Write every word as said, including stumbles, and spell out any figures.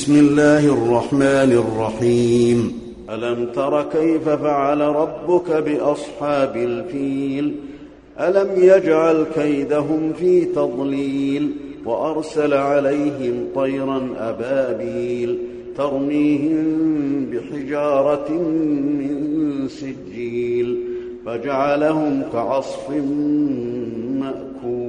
بسم الله الرحمن الرحيم. ألم تر كيف فعل ربك بأصحاب الفيل؟ ألم يجعل كيدهم في تضليل وأرسل عليهم طيرا أبابيل ترميهم بحجارة من سجيل فجعلهم كعصف مأكول.